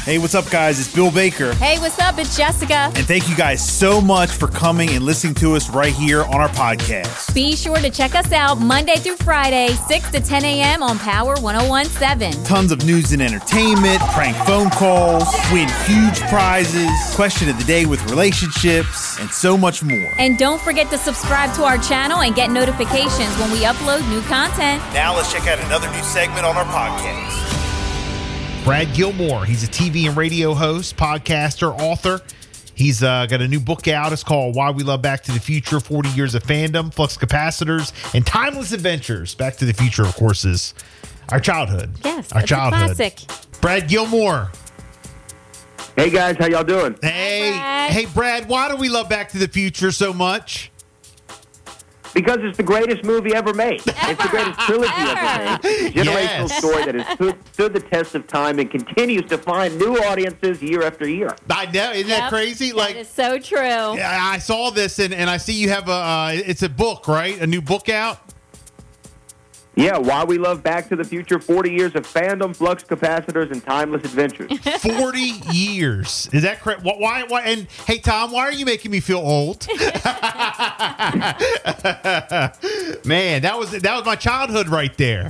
Hey, what's up, guys? It's Bill Baker. Hey, what's up? It's Jessica. And thank you guys so much for coming and listening to us right here on our podcast. Be sure to check us out Monday through Friday, 6 to 10 a.m. on Power 101.7. Tons of news and entertainment, prank phone calls, win huge prizes, question of the day with relationships, and so much more. And don't forget to subscribe to our channel and get notifications when we upload new content. Now let's check out another new segment on our podcast. Brad Gilmore, he's a TV and radio host, podcaster, author. He's got a new book out. It's called Why We Love Back to the Future, 40 Years of Fandom, Flux Capacitors, and Timeless Adventures. Back to the Future, of course, is our childhood. Yes, our it's childhood. A classic. Brad Gilmore. Hey, guys. How y'all doing? Hey, Brad, why do we love Back to the Future so much? Because it's the greatest movie ever made. It's the greatest trilogy ever made. It's a generational story that has stood the test of time and continues to find new audiences year after year. I know. Isn't that crazy? That is so true. I saw this, and I see you have it's a book, right? A new book out? Yeah, Why We Love Back to the Future, 40 Years of Fandom, Flux Capacitors, and Timeless Adventures. 40 years. Is that correct? Why? And hey, Tom, why are you making me feel old? Man, that was my childhood right there.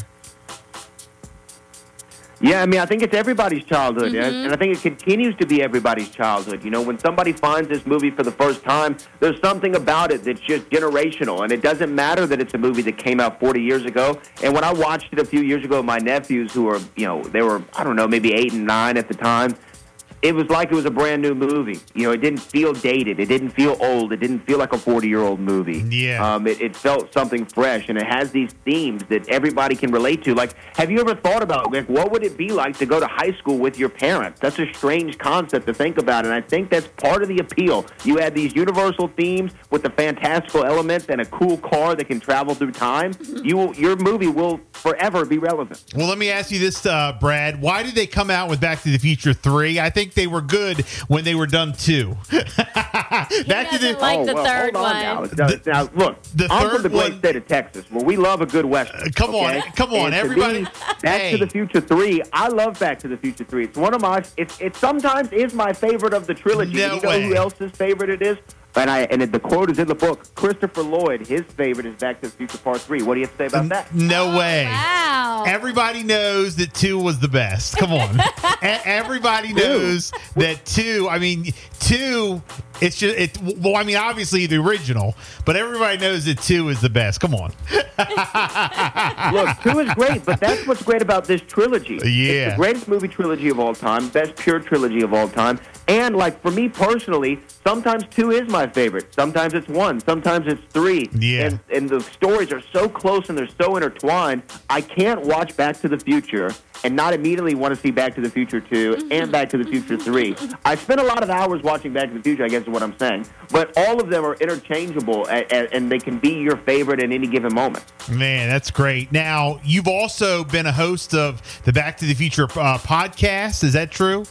Yeah, I mean, I think it's everybody's childhood, and I think it continues to be everybody's childhood. You know, when somebody finds this movie for the first time, there's something about it that's just generational, and it doesn't matter that it's a movie that came out 40 years ago. And when I watched it a few years ago with my nephews, who were, they were, I don't know, maybe 8 and 9 at the time, it was like it was a brand new movie. You know, it didn't feel dated. It didn't feel old. It didn't feel like a 40-year-old movie. Yeah. It felt something fresh, and it has these themes that everybody can relate to. Like, have you ever thought about, like, what would it be like to go to high school with your parents? That's a strange concept to think about, and I think that's part of the appeal. You add these universal themes with the fantastical elements and a cool car that can travel through time. Your movie will forever be relevant. Well, let me ask you this, Brad. Why did they come out with Back to the Future 3? I think they were good when they were done 2. Back to the third hold one. on now, look, I'm from the great state of Texas, where we love a good Western. Come on, everybody. Back to the Future 3, I love Back to the Future 3. It's one of my, it sometimes is my favorite of the trilogy. No you know way. who else's favorite it is? And the quote is in the book. Christopher Lloyd, his favorite is Back to the Future Part 3. What do you have to say about that? No way. Wow. Everybody knows that 2 was the best. Come on. Everybody knows that 2, I mean, 2, it's just, obviously the original, but everybody knows that 2 is the best. Come on. Look, 2 is great, but that's what's great about this trilogy. Yeah. It's the greatest movie trilogy of all time, best pure trilogy of all time. And, like, for me personally, sometimes 2 is my favorite. Sometimes it's 1. Sometimes it's 3. Yeah. And the stories are so close and they're so intertwined, I can't watch Back to the Future and not immediately want to see Back to the Future 2 and Back to the Future 3. I spent a lot of hours watching Back to the Future, I guess is what I'm saying. But all of them are interchangeable, and they can be your favorite at any given moment. Man, that's great. Now, you've also been a host of the Back to the Future podcast. Is that true?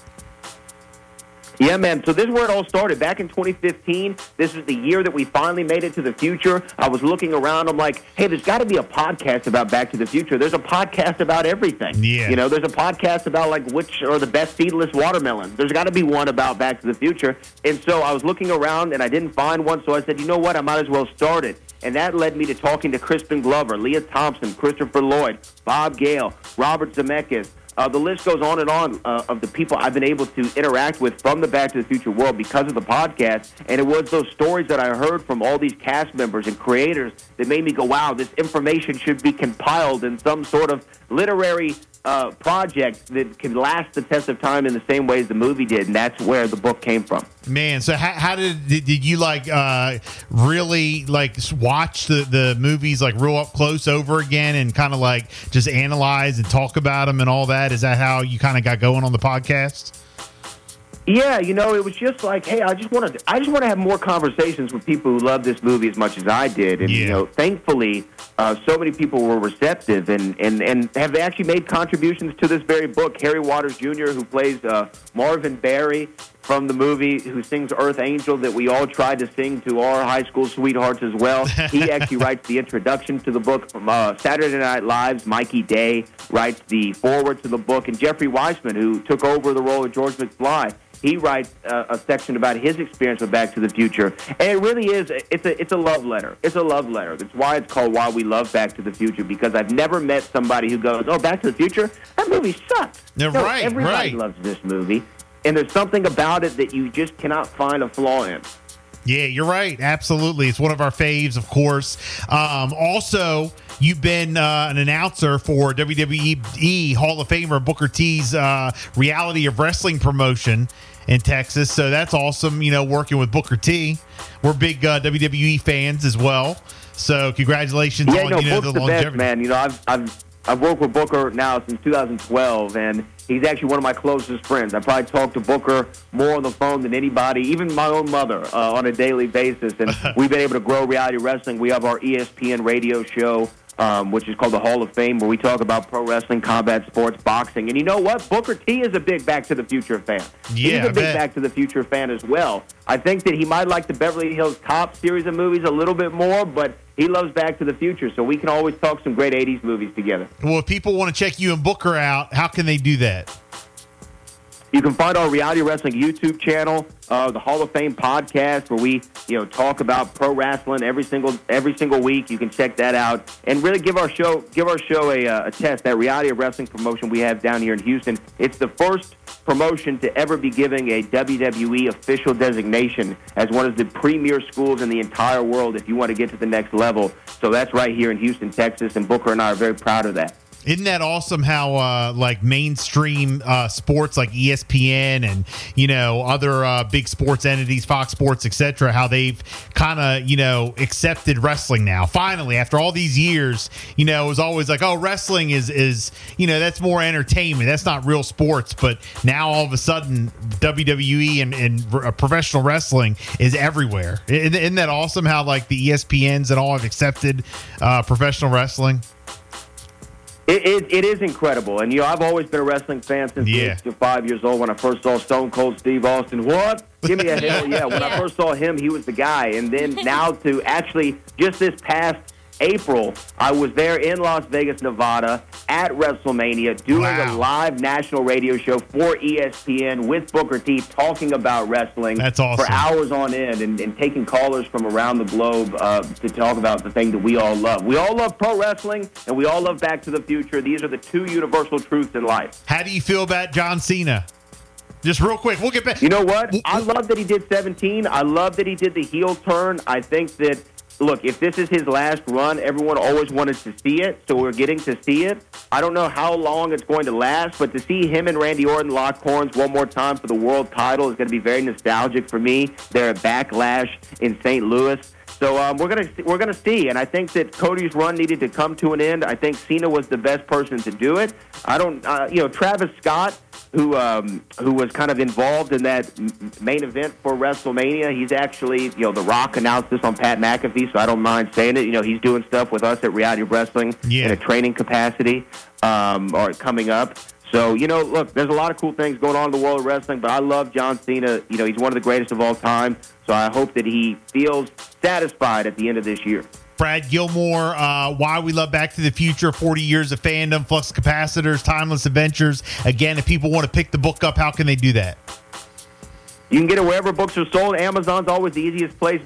Yeah, man. So this is where it all started. Back in 2015, this was the year that we finally made it to the future. I was looking around. I'm like, hey, there's got to be a podcast about Back to the Future. There's a podcast about everything. Yeah. You know, there's a podcast about, like, which are the best seedless watermelons. There's got to be one about Back to the Future. And so I was looking around, and I didn't find one. So I said, you know what? I might as well start it. And that led me to talking to Crispin Glover, Leah Thompson, Christopher Lloyd, Bob Gale, Robert Zemeckis. The list goes on and on of the people I've been able to interact with from the Back to the Future world because of the podcast. And it was those stories that I heard from all these cast members and creators that made me go, wow, this information should be compiled in some sort of literary project that can last the test of time in the same way as the movie did. And that's where the book came from. Man, so how did you really watch the movies like real up close over again and kind of like just analyze and talk about them and all that? Is that how you kind of got going on the podcast? Yeah, you know, it was just like, hey, I just want to have more conversations with people who love this movie as much as I did, and you know, thankfully, so many people were receptive and have actually made contributions to this very book. Harry Waters Jr., who plays Marvin Berry, from the movie who sings Earth Angel that we all tried to sing to our high school sweethearts as well. He actually writes the introduction to the book. Saturday Night Live's Mikey Day writes the foreword to the book. And Jeffrey Weissman, who took over the role of George McFly, he writes a section about his experience with Back to the Future. And it really is, it's a love letter. It's a love letter. That's why it's called Why We Love Back to the Future, because I've never met somebody who goes, oh, Back to the Future? That movie sucks. Yeah, No, right, everybody right. loves this movie. And there's something about it that you just cannot find a flaw in. Yeah, you're right. Absolutely. It's one of our faves, of course. Also, you've been an announcer for WWE Hall of Famer Booker T's Reality of Wrestling promotion in Texas. So that's awesome, working with Booker T. We're big WWE fans as well. So congratulations on Book's the the longevity. best, man. I've worked with Booker now since 2012, and he's actually one of my closest friends. I probably talk to Booker more on the phone than anybody, even my own mother, on a daily basis. And we've been able to grow reality wrestling. We have our ESPN radio show, which is called the Hall of Fame, where we talk about pro wrestling, combat sports, boxing. And you know what? Booker T is a big Back to the Future fan. Yeah, He's a big Back to the Future fan as well. I think that he might like the Beverly Hills Cop series of movies a little bit more, but he loves Back to the Future, so we can always talk some great 80s movies together. Well, if people want to check you and Booker out, how can they do that? You can find our Reality Wrestling YouTube channel, the Hall of Fame podcast, where we, talk about pro wrestling every single week. You can check that out and really give our show a test. That Reality of Wrestling promotion we have down here in Houston. It's the first promotion to ever be giving a WWE official designation as one of the premier schools in the entire world. If you want to get to the next level, so that's right here in Houston, Texas, and Booker and I are very proud of that. Isn't that awesome how mainstream sports like ESPN and other big sports entities, Fox Sports, etc., how they've kind of accepted wrestling now? Finally, after all these years, it was always like, oh, wrestling is that's more entertainment, that's not real sports. But now all of a sudden, WWE and professional wrestling is everywhere. Isn't that awesome how like the ESPNs and all have accepted professional wrestling? It is incredible. And, I've always been a wrestling fan since I was 5 years old when I first saw Stone Cold Steve Austin. What? Give me a hell yeah. When I first saw him, he was the guy. And then now to actually just this past April, I was there in Las Vegas, Nevada at WrestleMania doing a live national radio show for ESPN with Booker T talking about wrestling. That's awesome. For hours on end and taking callers from around the globe to talk about the thing that we all love. We all love pro wrestling and we all love Back to the Future. These are the two universal truths in life. How do you feel about John Cena? Just real quick, we'll get back. You know what? I love that he did 17. I love that he did the heel turn. I think that, look, if this is his last run, everyone always wanted to see it, so we're getting to see it. I don't know how long it's going to last, but to see him and Randy Orton lock horns one more time for the world title is going to be very nostalgic for me. They're at Backlash in St. Louis. So we're gonna see, and I think that Cody's run needed to come to an end. I think Cena was the best person to do it. I don't, Travis Scott, who was kind of involved in that main event for WrestleMania. He's actually, The Rock announced this on Pat McAfee, so I don't mind saying it. He's doing stuff with us at Reality of Wrestling in a training capacity, or coming up. So, look, there's a lot of cool things going on in the world of wrestling, but I love John Cena. He's one of the greatest of all time, so I hope that he feels satisfied at the end of this year. Brad Gilmore, Why We Love Back to the Future, 40 Years of Fandom, Flux Capacitors, Timeless Adventures. Again, if people want to pick the book up, how can they do that? You can get it wherever books are sold. Amazon's always the easiest place,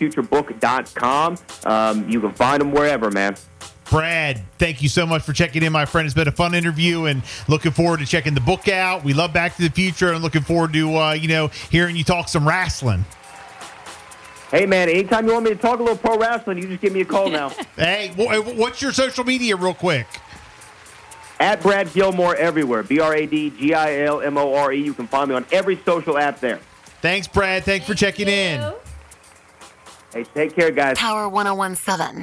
backtothefuturebook.com. You can find them wherever, man. Brad, thank you so much for checking in, my friend. It's been a fun interview, and looking forward to checking the book out. We love Back to the Future, and looking forward to hearing you talk some wrestling. Hey, man, anytime you want me to talk a little pro wrestling, you just give me a call now. Hey, what's your social media real quick? At Brad Gilmore everywhere, BradGilmore. You can find me on every social app there. Thanks, Brad. Thanks for checking in. Hey, take care, guys. Power 101.7.